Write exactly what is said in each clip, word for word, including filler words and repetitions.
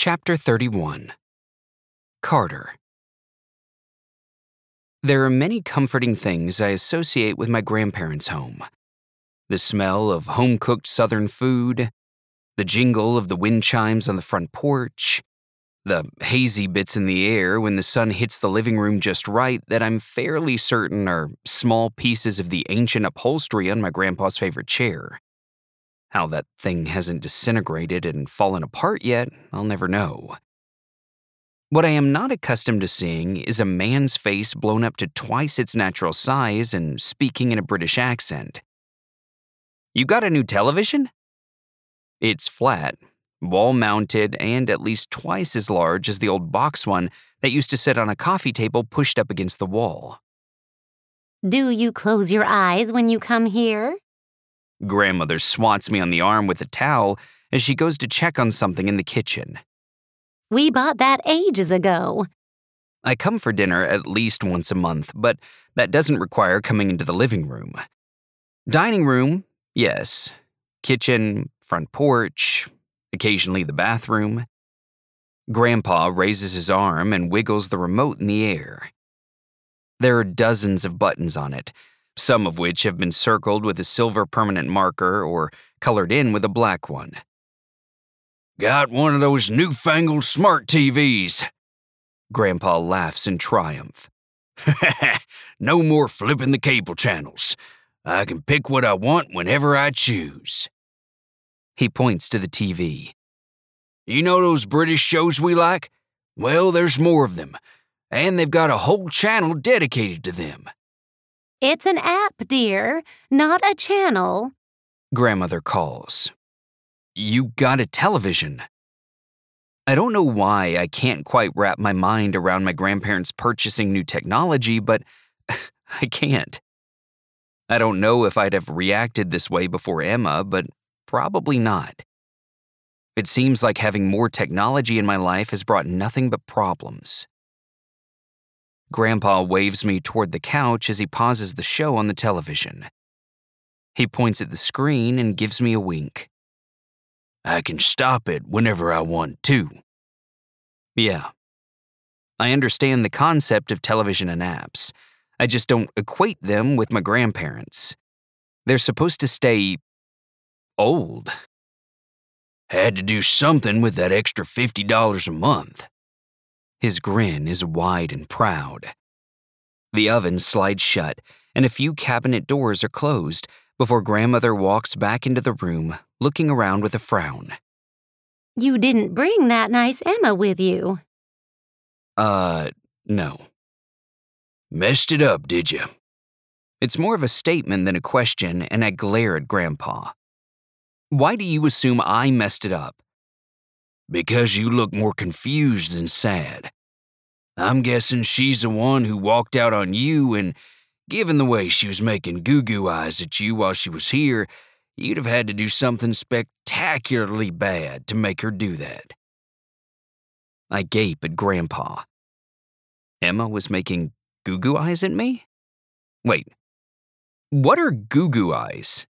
Chapter thirty-one. Carter. There are many comforting things I associate with my grandparents' home. The smell of home-cooked Southern food, the jingle of the wind chimes on the front porch, the hazy bits in the air when the sun hits the living room just right that I'm fairly certain are small pieces of the ancient upholstery on my grandpa's favorite chair. How that thing hasn't disintegrated and fallen apart yet, I'll never know. What I am not accustomed to seeing is a man's face blown up to twice its natural size and speaking in a British accent. "You got a new television?" It's flat, wall-mounted, and at least twice as large as the old box one that used to sit on a coffee table pushed up against the wall. Do you close your eyes when you come here? Grandmother swats me on the arm with a towel as she goes to check on something in the kitchen. We bought that ages ago. I come for dinner at least once a month, but that doesn't require coming into the living room. Dining room, yes. Kitchen, front porch, occasionally the bathroom. Grandpa raises his arm and wiggles the remote in the air. There are dozens of buttons on it, some of which have been circled with a silver permanent marker or colored in with a black one. "Got one of those newfangled smart T Vs." Grandpa laughs in triumph. "No more flipping the cable channels. I can pick what I want whenever I choose." He points to the T V. "You know those British shows we like? Well, there's more of them, and they've got a whole channel dedicated to them." It's an app, dear, not a channel. Grandmother calls. "You got a television." I don't know why I can't quite wrap my mind around my grandparents purchasing new technology, but I can't. I don't know if I'd have reacted this way before Emma, but probably not. It seems like having more technology in my life has brought nothing but problems. Grandpa waves me toward the couch as he pauses the show on the television. He points at the screen and gives me a wink. "I can stop it whenever I want to." Yeah. I understand the concept of television and apps. I just don't equate them with my grandparents. They're supposed to stay old. "Had to do something with that extra fifty dollars a month." His grin is wide and proud. The oven slides shut, and a few cabinet doors are closed before Grandmother walks back into the room, looking around with a frown. You didn't bring that nice Emma with you. Uh, no. "Messed it up, did you?" It's more of a statement than a question, and I glare at Grandpa. "Why do you assume I messed it up?" "Because you look more confused than sad. I'm guessing she's the one who walked out on you, and given the way she was making goo-goo eyes at you while she was here, you'd have had to do something spectacularly bad to make her do that." I gape at Grandpa. Emma was making goo-goo eyes at me? Wait, what are goo-goo eyes?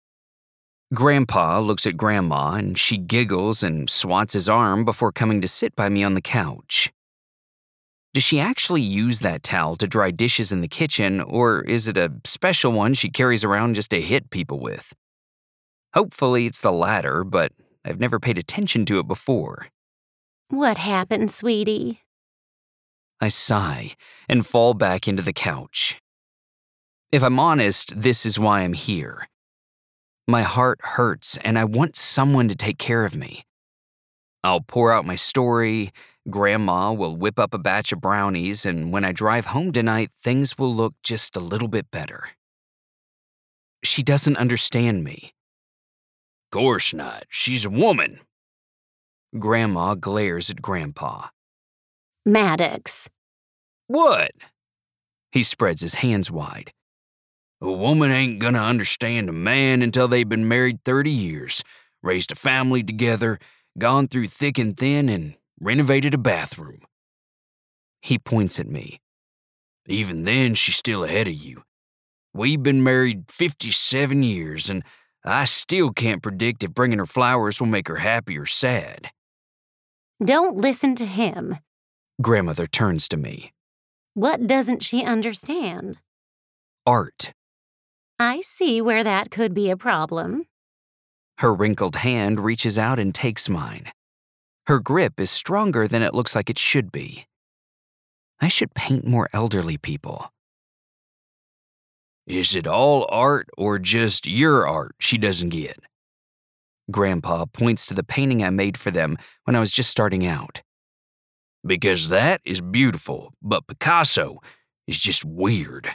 Grandpa looks at Grandma and she giggles and swats his arm before coming to sit by me on the couch. Does she actually use that towel to dry dishes in the kitchen, or is it a special one she carries around just to hit people with? Hopefully it's the latter, but I've never paid attention to it before. What happened, sweetie? I sigh and fall back into the couch. If I'm honest, this is why I'm here. My heart hurts and I want someone to take care of me. I'll pour out my story, Grandma will whip up a batch of brownies, and when I drive home tonight, things will look just a little bit better. She doesn't understand me. "Course not. She's a woman." Grandma glares at Grandpa. Maddox. "What?" He spreads his hands wide. "A woman ain't gonna understand a man until they've been married thirty years, raised a family together, gone through thick and thin, and renovated a bathroom." He points at me. "Even then, she's still ahead of you. We've been married fifty-seven years, and I still can't predict if bringing her flowers will make her happy or sad." Don't listen to him. Grandmother turns to me. What doesn't she understand? Art. I see where that could be a problem. Her wrinkled hand reaches out and takes mine. Her grip is stronger than it looks like it should be. I should paint more elderly people. Is it all art or just your art she doesn't get? Grandpa points to the painting I made for them when I was just starting out. Because that is beautiful, but Picasso is just weird.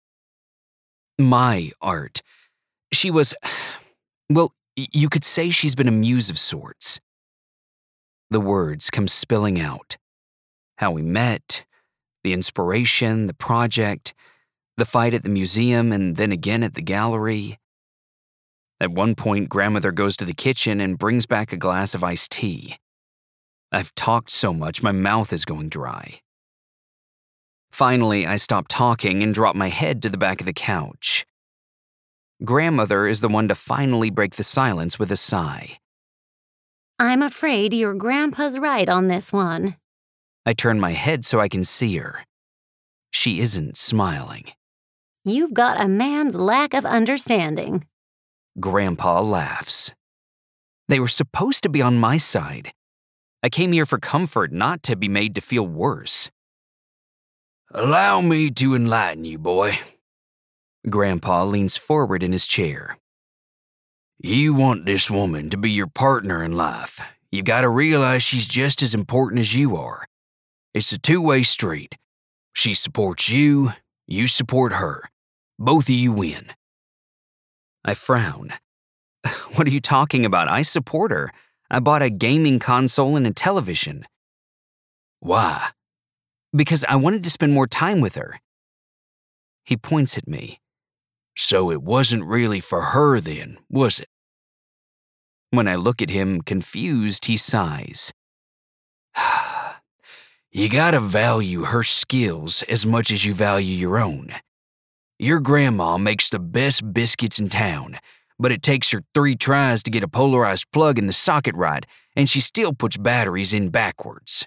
My art. She was, well, you could say she's been a muse of sorts. The words come spilling out. How we met, the inspiration, the project, the fight at the museum, and then again at the gallery. At one point, Grandmother goes to the kitchen and brings back a glass of iced tea. I've talked so much, my mouth is going dry. Finally, I stop talking and drop my head to the back of the couch. Grandmother is the one to finally break the silence with a sigh. I'm afraid your grandpa's right on this one. I turn my head so I can see her. She isn't smiling. You've got a man's lack of understanding. Grandpa laughs. They were supposed to be on my side. I came here for comfort, not to be made to feel worse. Allow me to enlighten you, boy. Grandpa leans forward in his chair. You want this woman to be your partner in life. You gotta realize she's just as important as you are. It's a two-way street. She supports you, you support her. Both of you win. I frown. What are you talking about? I support her. I bought a gaming console and a television. Why? Because I wanted to spend more time with her. He points at me. So it wasn't really for her then, was it? When I look at him confused, he sighs. You gotta value her skills as much as you value your own. Your grandma makes the best biscuits in town, but it takes her three tries to get a polarized plug in the socket right, and she still puts batteries in backwards.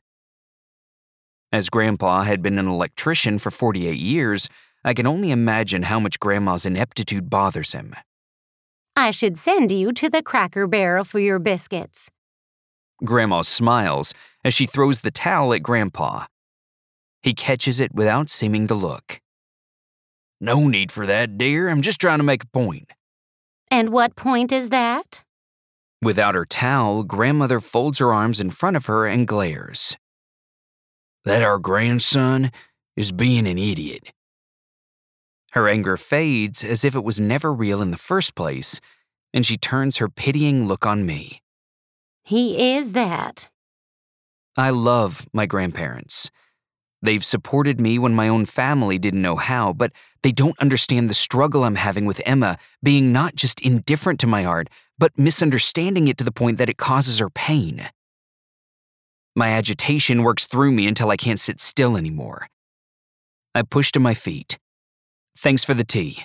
As Grandpa had been an electrician for forty-eight years, I can only imagine how much Grandma's ineptitude bothers him. I should send you to the Cracker Barrel for your biscuits. Grandma smiles as she throws the towel at Grandpa. He catches it without seeming to look. No need for that, dear. I'm just trying to make a point. And what point is that? Without her towel, Grandmother folds her arms in front of her and glares. That our grandson is being an idiot. Her anger fades as if it was never real in the first place, and she turns her pitying look on me. He is that. I love my grandparents. They've supported me when my own family didn't know how, but they don't understand the struggle I'm having with Emma being not just indifferent to my art, but misunderstanding it to the point that it causes her pain. My agitation works through me until I can't sit still anymore. I push to my feet. Thanks for the tea.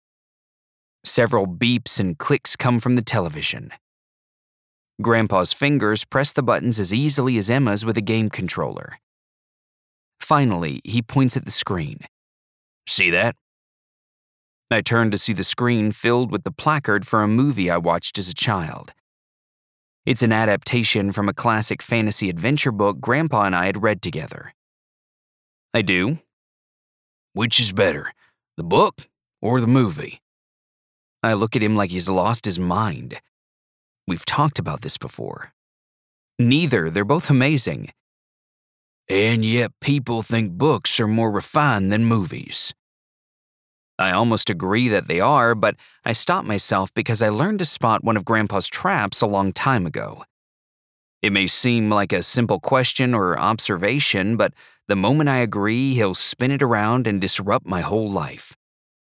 Several beeps and clicks come from the television. Grandpa's fingers press the buttons as easily as Emma's with a game controller. Finally, he points at the screen. See that? I turn to see the screen filled with the placard for a movie I watched as a child. It's an adaptation from a classic fantasy adventure book Grandpa and I had read together. I do. Which is better, the book or the movie? I look at him like he's lost his mind. We've talked about this before. Neither, they're both amazing. And yet people think books are more refined than movies. I almost agree that they are, but I stop myself because I learned to spot one of Grandpa's traps a long time ago. It may seem like a simple question or observation, but the moment I agree, he'll spin it around and disrupt my whole life.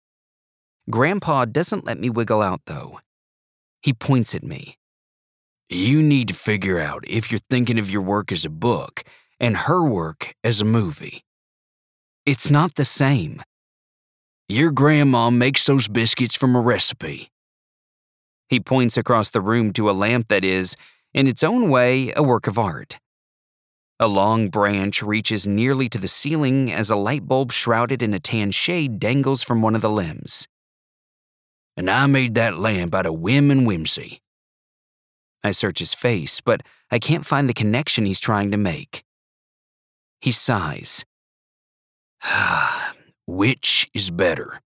Grandpa doesn't let me wiggle out, though. He points at me. You need to figure out if you're thinking of your work as a book and her work as a movie. It's not the same. Your grandma makes those biscuits from a recipe. He points across the room to a lamp that is, in its own way, a work of art. A long branch reaches nearly to the ceiling as a light bulb shrouded in a tan shade dangles from one of the limbs. "And I made that lamp out of whim and whimsy." I search his face, but I can't find the connection he's trying to make. He sighs. "Which is better?"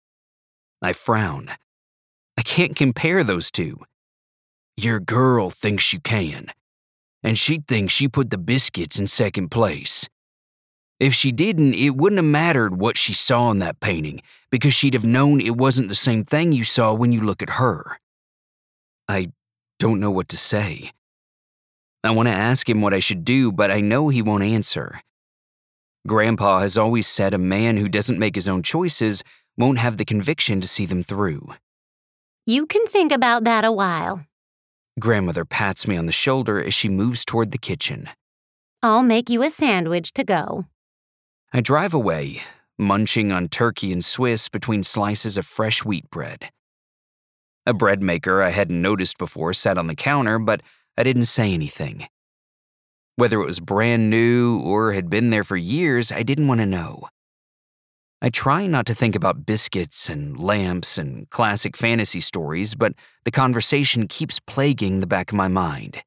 I frown. I can't compare those two. "Your girl thinks you can, and she thinks you put the biscuits in second place. If she didn't, it wouldn't have mattered what she saw in that painting, because she'd have known it wasn't the same thing you saw when you look at her." I don't know what to say. I want to ask him what I should do, but I know he won't answer. Grandpa has always said a man who doesn't make his own choices won't have the conviction to see them through. You can think about that a while. Grandmother pats me on the shoulder as she moves toward the kitchen. I'll make you a sandwich to go. I drive away, munching on turkey and Swiss between slices of fresh wheat bread. A bread maker I hadn't noticed before sat on the counter, but I didn't say anything. Whether it was brand new or had been there for years, I didn't want to know. I try not to think about biscuits and lamps and classic fantasy stories, but the conversation keeps plaguing the back of my mind.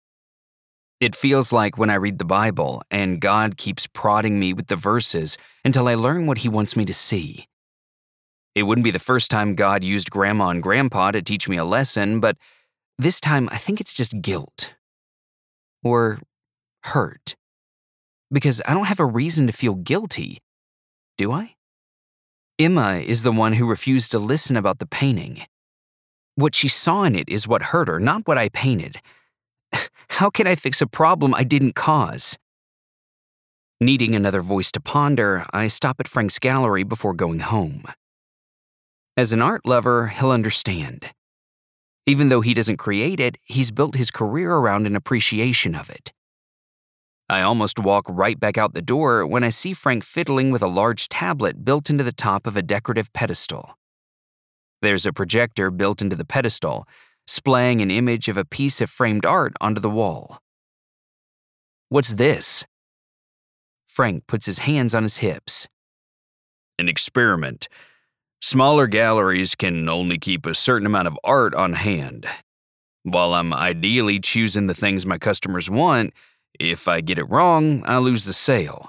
It feels like when I read the Bible and God keeps prodding me with the verses until I learn what He wants me to see. It wouldn't be the first time God used Grandma and Grandpa to teach me a lesson, but this time I think it's just guilt. Or hurt. Because I don't have a reason to feel guilty, do I? Emma is the one who refused to listen about the painting. What she saw in it is what hurt her, not what I painted. How can I fix a problem I didn't cause? Needing another voice to ponder, I stop at Frank's gallery before going home. As an art lover, he'll understand. Even though he doesn't create it, he's built his career around an appreciation of it. I almost walk right back out the door when I see Frank fiddling with a large tablet built into the top of a decorative pedestal. There's a projector built into the pedestal, splaying an image of a piece of framed art onto the wall. "What's this?" Frank puts his hands on his hips. "An experiment. Smaller galleries can only keep a certain amount of art on hand. While I'm ideally choosing the things my customers want, if I get it wrong, I lose the sale."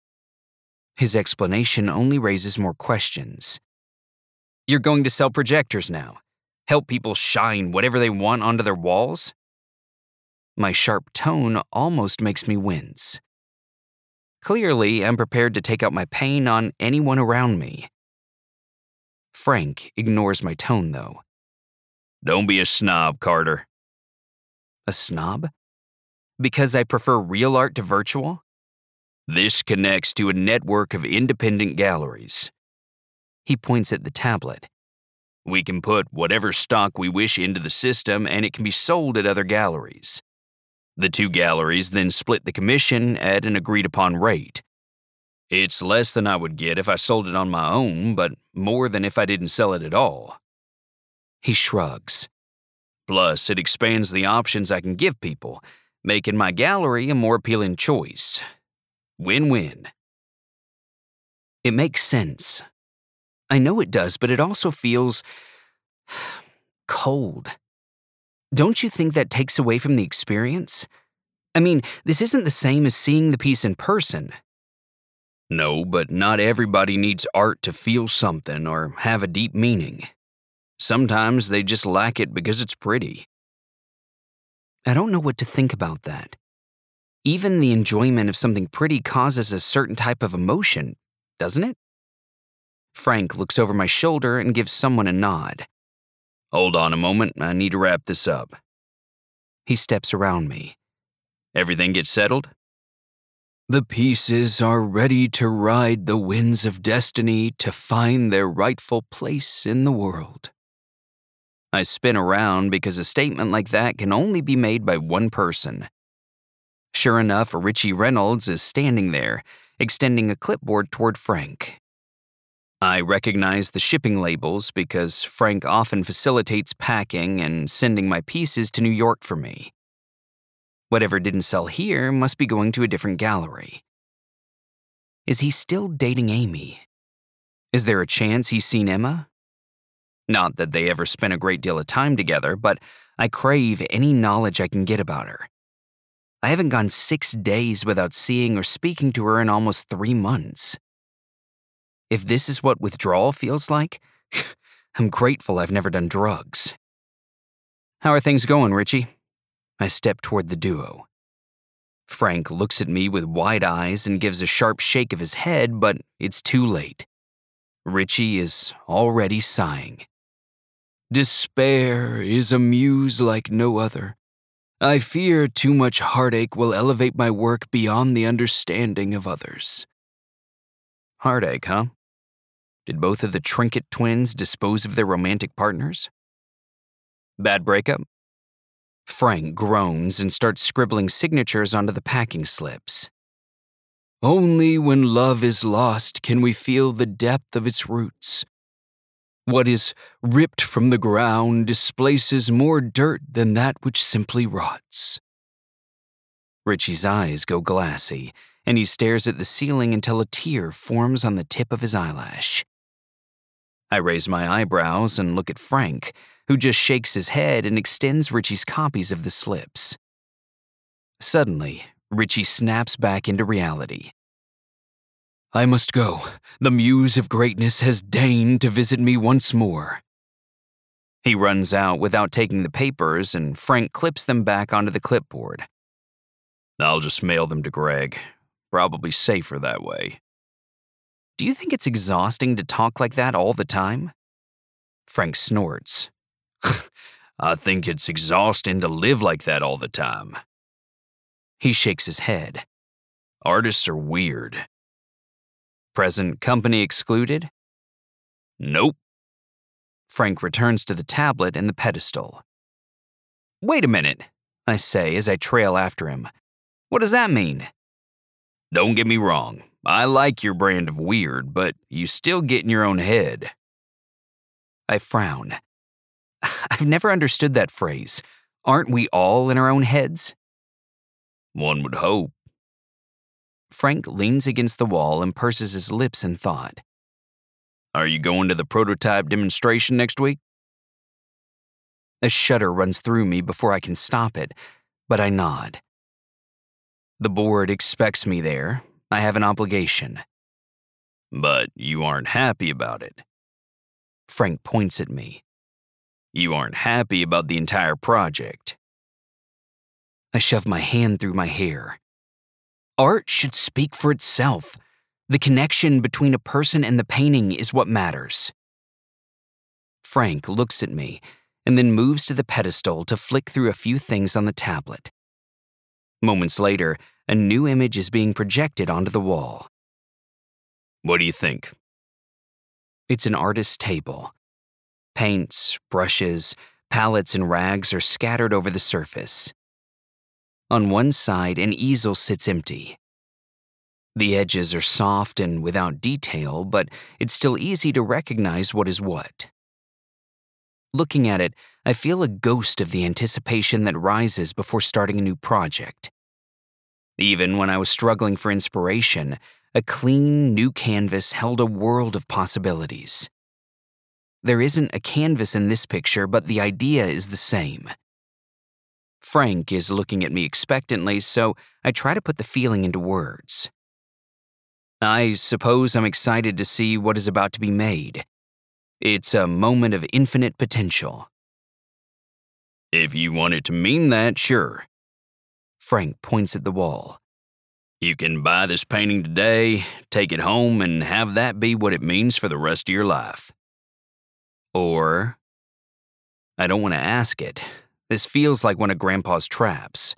His explanation only raises more questions. "You're going to sell projectors now? Help people shine whatever they want onto their walls?" My sharp tone almost makes me wince. Clearly, I'm prepared to take out my pain on anyone around me. Frank ignores my tone, though. "Don't be a snob, Carter." A snob? Because I prefer real art to virtual? "This connects to a network of independent galleries." He points at the tablet. "We can put whatever stock we wish into the system and it can be sold at other galleries. The two galleries then split the commission at an agreed-upon rate. It's less than I would get if I sold it on my own, but more than if I didn't sell it at all." He shrugs. "Plus, it expands the options I can give people, making my gallery a more appealing choice. Win-win." It makes sense. I know it does, but it also feels cold. Don't you think that takes away from the experience? I mean, this isn't the same as seeing the piece in person. "No, but not everybody needs art to feel something or have a deep meaning. Sometimes they just lack it because it's pretty." I don't know what to think about that. Even the enjoyment of something pretty causes a certain type of emotion, doesn't it? Frank looks over my shoulder and gives someone a nod. "Hold on a moment, I need to wrap this up." He steps around me. "Everything get settled?" "The pieces are ready to ride the winds of destiny to find their rightful place in the world." I spin around because a statement like that can only be made by one person. Sure enough, Richie Reynolds is standing there, extending a clipboard toward Frank. I recognize the shipping labels because Frank often facilitates packing and sending my pieces to New York for me. Whatever didn't sell here must be going to a different gallery. Is he still dating Amy? Is there a chance he's seen Emma? Not that they ever spent a great deal of time together, but I crave any knowledge I can get about her. I haven't gone six days without seeing or speaking to her in almost three months. If this is what withdrawal feels like, I'm grateful I've never done drugs. How are things going, Richie? I step toward the duo. Frank looks at me with wide eyes and gives a sharp shake of his head, but it's too late. Richie is already sighing. Despair is a muse like no other. I fear too much heartache will elevate my work beyond the understanding of others. Heartache, huh? Did both of the Trinket twins dispose of their romantic partners? Bad breakup? Frank groans and starts scribbling signatures onto the packing slips. Only when love is lost can we feel the depth of its roots. What is ripped from the ground displaces more dirt than that which simply rots. Richie's eyes go glassy, and he stares at the ceiling until a tear forms on the tip of his eyelash. I raise my eyebrows and look at Frank, who just shakes his head and extends Richie's copies of the slips. Suddenly, Richie snaps back into reality. I must go. The muse of greatness has deigned to visit me once more. He runs out without taking the papers, and Frank clips them back onto the clipboard. I'll just mail them to Greg. Probably safer that way. Do you think it's exhausting to talk like that all the time? Frank snorts. I think it's exhausting to live like that all the time. He shakes his head. Artists are weird. Present company excluded? Nope. Frank returns to the tablet and the pedestal. Wait a minute, I say as I trail after him. What does that mean? Don't get me wrong. I like your brand of weird, but you still get in your own head. I frown. I've never understood that phrase. Aren't we all in our own heads? One would hope. Frank leans against the wall and purses his lips in thought. Are you going to the prototype demonstration next week? A shudder runs through me before I can stop it, but I nod. The board expects me there. I have an obligation. But you aren't happy about it. Frank points at me. You aren't happy about the entire project. I shove my hand through my hair. Art should speak for itself. The connection between a person and the painting is what matters. Frank looks at me and then moves to the pedestal to flick through a few things on the tablet. Moments later, a new image is being projected onto the wall. What do you think? It's an artist's table. Paints, brushes, palettes, and rags are scattered over the surface. On one side, an easel sits empty. The edges are soft and without detail, but it's still easy to recognize what is what. Looking at it, I feel a ghost of the anticipation that rises before starting a new project. Even when I was struggling for inspiration, a clean, new canvas held a world of possibilities. There isn't a canvas in this picture, but the idea is the same. Frank is looking at me expectantly, so I try to put the feeling into words. I suppose I'm excited to see what is about to be made. It's a moment of infinite potential. If you want it to mean that, sure. Frank points at the wall. You can buy this painting today, take it home, and have that be what it means for the rest of your life. Or, I don't want to ask it. This feels like one of Grandpa's traps.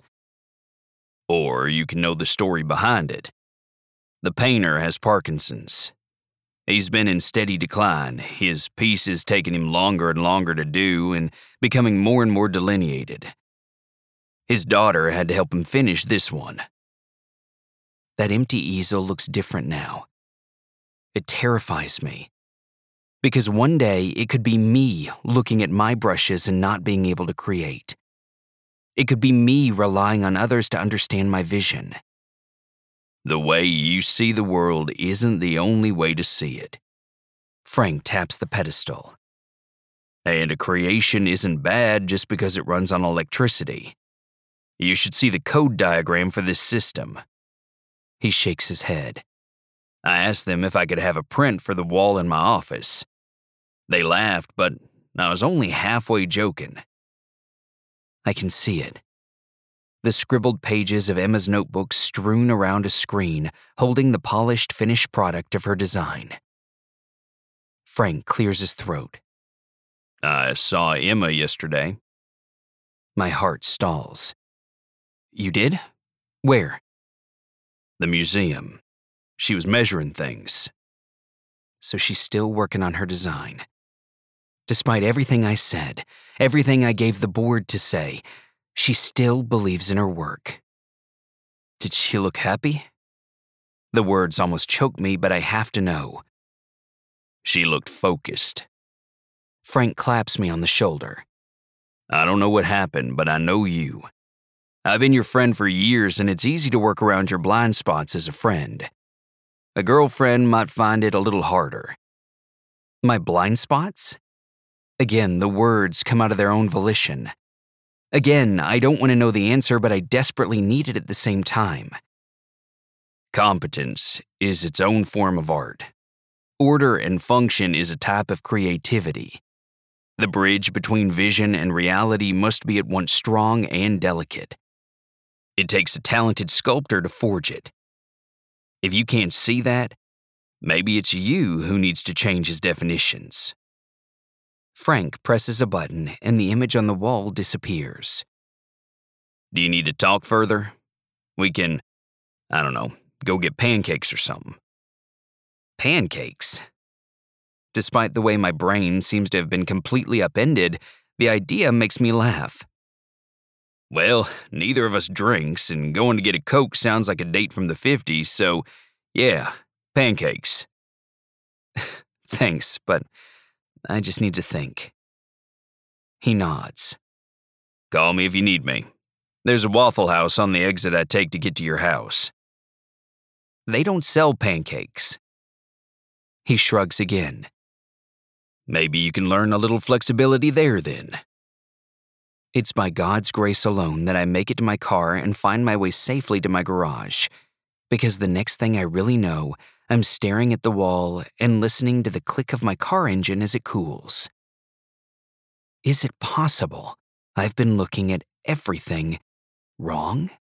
Or you can know the story behind it. The painter has Parkinson's. He's been in steady decline, his pieces taking him longer and longer to do and becoming more and more delineated. His daughter had to help him finish this one. That empty easel looks different now. It terrifies me. Because one day it could be me looking at my brushes and not being able to create. It could be me relying on others to understand my vision. The way you see the world isn't the only way to see it. Frank taps the pedestal. And a creation isn't bad just because it runs on electricity. You should see the code diagram for this system. He shakes his head. I asked them if I could have a print for the wall in my office. They laughed, but I was only halfway joking. I can see it. The scribbled pages of Emma's notebook strewn around a screen, holding the polished finished product of her design. Frank clears his throat. I saw Emma yesterday. My heart stalls. You did? Where? The museum. She was measuring things. So she's still working on her design. Despite everything I said, everything I gave the board to say, she still believes in her work. Did she look happy? The words almost choke me, but I have to know. She looked focused. Frank claps me on the shoulder. I don't know what happened, but I know you. I've been your friend for years, and it's easy to work around your blind spots as a friend. A girlfriend might find it a little harder. My blind spots? Again, the words come out of their own volition. Again, I don't want to know the answer, but I desperately need it at the same time. Competence is its own form of art. Order and function is a type of creativity. The bridge between vision and reality must be at once strong and delicate. It takes a talented sculptor to forge it. If you can't see that, maybe it's you who needs to change his definitions. Frank presses a button and the image on the wall disappears. Do you need to talk further? We can, I don't know, go get pancakes or something. Pancakes? Despite the way my brain seems to have been completely upended, the idea makes me laugh. Well, neither of us drinks, and going to get a Coke sounds like a date from the fifties, so yeah, pancakes. Thanks, but I just need to think. He nods. Call me if you need me. There's a Waffle House on the exit I take to get to your house. They don't sell pancakes. He shrugs again. Maybe you can learn a little flexibility there then. It's by God's grace alone that I make it to my car and find my way safely to my garage, because the next thing I really know, I'm staring at the wall and listening to the click of my car engine as it cools. Is it possible I've been looking at everything wrong?